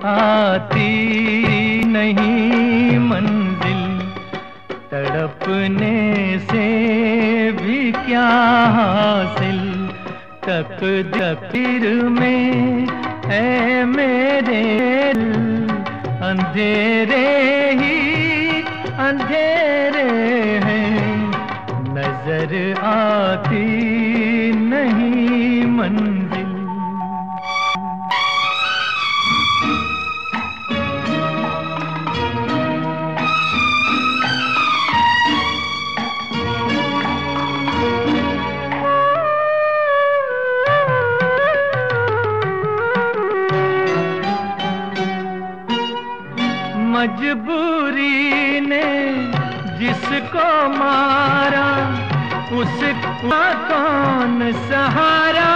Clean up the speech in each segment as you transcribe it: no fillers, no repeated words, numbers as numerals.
आती नहीं मंजिल, तड़पने से भी क्या हासिल। तकदीर में है मेरे अंधेरे ही अंधेरे हैं, नजर आती नहीं मंजिल। मजबूरी ने जिसको मारा उसका कौन सहारा।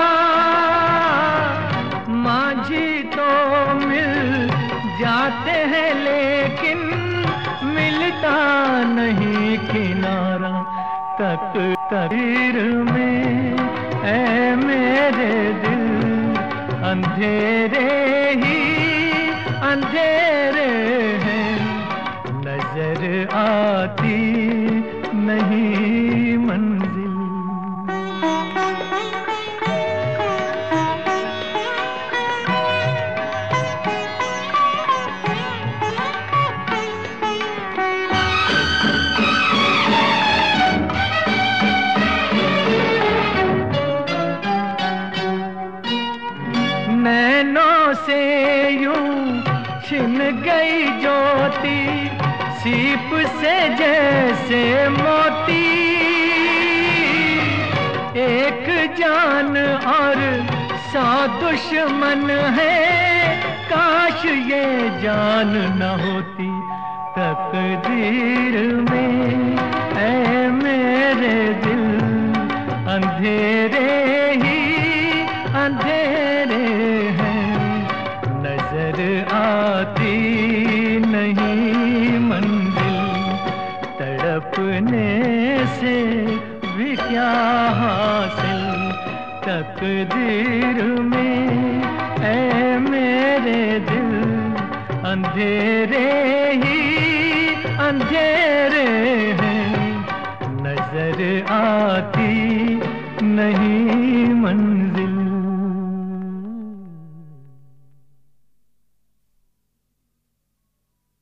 माझी तो मिल जाते हैं लेकिन मिलता नहीं किनारा। तकदीर में है मेरे दिल अंधेरे ही अंधेरे हैं, नजर आती नहीं मंजिल। नैनों से यूं छिन गई ज्योति, सीप से जैसे मोती। एक जान और 100 दुश्मन है, काश ये जान न होती। तकदीर में है मेरे दिल अंधेरे ही अंधेरे हैं, नजर आती नहीं मंजिल। तड़पने से भी क्या हासिल। तकदीर में है मेरे दिल अंधेरे ही अंधेरे हैं, नजर आती नहीं